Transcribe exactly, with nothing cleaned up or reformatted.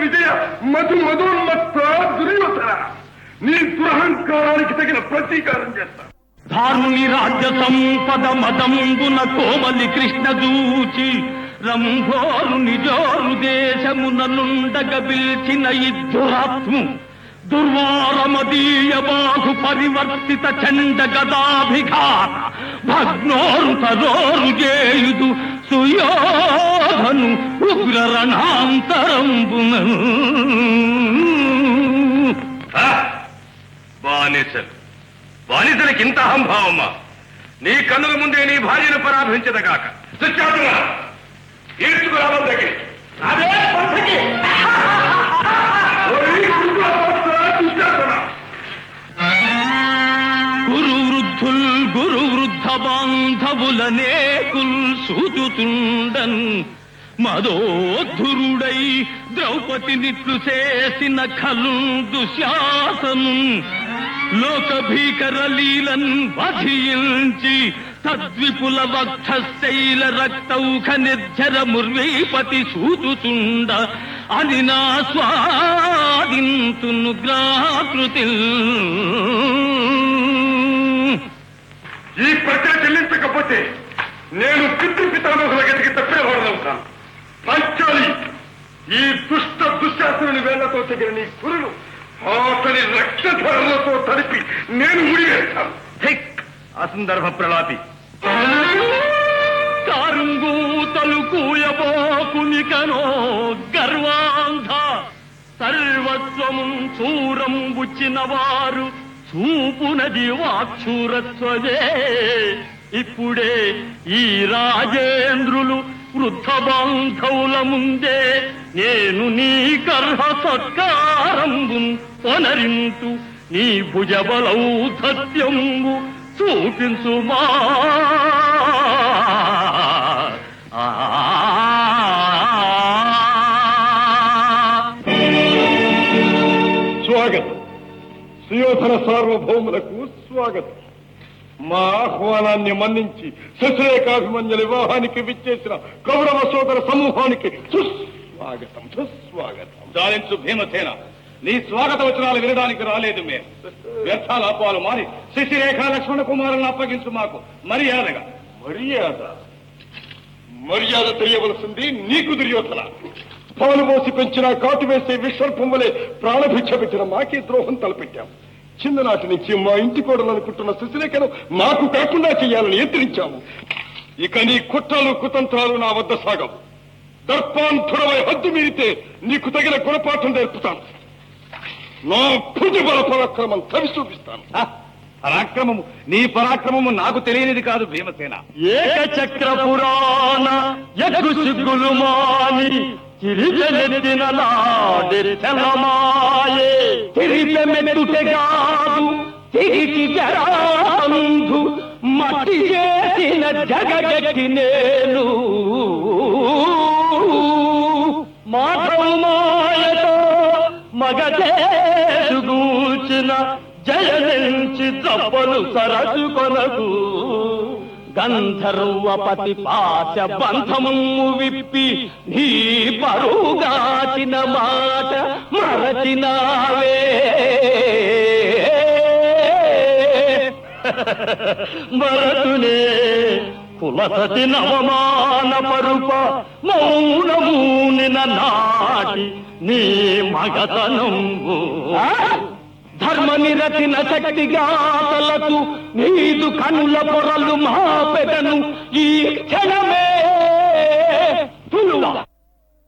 విజయ మధు మధోన్మత్త దుర్యోధన, నీ దురహంకారానికి తగిన ప్రతీకారం చేస్తా. ధారుని రాజ్య సంపద మదంబున కోమలి కృష్ణ దూచి రంభోరు నిజోరు దేశమున నుండగ పిల్చిన ఇద్దురాత్ము దుర్వారమదీయ బాహు పరివర్తిత చండ గదాభిఘాత భగ్నోరు తరోరు చేయుదు సుయోధను ఉగ్ర రణాంతరంబున. బానిసలు బానిసలకి ఇంత అహంభావమ్మా? నీ కన్నుల ముందే నీ భార్యను పరాభించదగాక. సుచాతులా ఈడ్చుకురావాలి దగ్గర అదే పద్ధతి. గురు వృద్ధుల్ గురు వృద్ధ బాంధవులనే కుల్ సూచుతుండన్ మదోద్ధురుడై ద్రౌపది నిట్లు చేసిన ఖలు దుశ్శాసను లోక భీకర లీలన్ వధించి తద్విపుల వక్షశైల రక్తౌఖ నిర్జర ముర్వీపతి సూచుతుండ అని నా స్వాదింతును గ్రాకృతి. ఈ ప్రజలు చెల్లించకపోతే నేను పితృ పితామహుల గతికి తప్పినవాడవుతాను. పంచాలి, ఈ దుష్ట దుశ్శాసనుని వేళ్లతో తెగిన నీ కురులు అతని రక్తధారలతో తడిపి నేను ముడివేస్తాను. అసందర్భ ప్రలాపి కారుంగూతలు కూయబోకునికనో గర్వాంధ సర్వస్వము చూరం బుచ్చిన వారు చూపునది వాక్షూరత్వదే. ఇప్పుడే ఈ రాజేంద్రులు వృద్ధ బాంధవుల ముందే నేను నీ కర్హ సత్కారంబు పొనరింతు నీ భుజబలౌధత్యంబు చూపించుమా. స్వాగతం సుయోధన సార్వభౌములకు స్వాగతం. మా ఆహ్వానాన్ని మన్నించి శశిరేఖాభిమన్యుల వివాహానికి విచ్చేసిన కౌరవ సోదర సమూహానికి సుస్వాగతం సుస్వాగతం. చాలించు భీమసేన, నీ స్వాగత వచనాలు వినడానికి రాలేదు మేము. వ్యర్థాల అపాలు మారి శశిరేఖ లక్ష్మణ కుమారులను అప్పగించు మాకు మర్యాదగా. మర్యాద మర్యాద తెలియవలసింది నీకు దుర్యోధన. పాలు మోసి పెంచిన కాటు వేసే విశ్వర్పం వలె ప్రాణభిక్ష పెట్టిన మాకే ద్రోహం తలపెట్టాం. చిన్ననాటి నుంచి మా ఇంటి కోడలనుకుంటున్న శశిరేఖను మాకు కాకుండా చేయాలని ఎత్తిరించాము. ఇక నీ కుట్రలు కుతంత్రాలు నా వద్ద సాగవు. దర్పాంధుడమై హద్దు మీరితే నీకు తగిన గుణపాఠం నేర్పుతాను. నా భుజబల పరాక్రమం తవి చూపిస్తాను. పరాక్రమము నీ పరాక్రమము నాకు తెలియనిది కాదు భీమసేన. ఏకచక్ర పురాణ యగు సిగ్గులు మాని తిరిగెలెత్తిన నాడెత్తెలమాయే తిరిగెమెత్తుటెగాదు తిరిగి జరాంధు మట్టి చేసిన జగగట్టి నేను మాధవమాయతో మగదేశుగూచిన జయనించి తప్పలు సరచుకొనకు గంధర్వపతి పాశ బంధము విప్పి నీ పరుగాచిన మాట మరచినావే. మరతునే కులసతి నవమాన పరుప మౌనమూనిన నాటి నీ మగతనంబు ధర్మ నిరతిన శక్తి గాతలకు నీదు కనుల పొరలు మా పెదను ఈ క్షణమే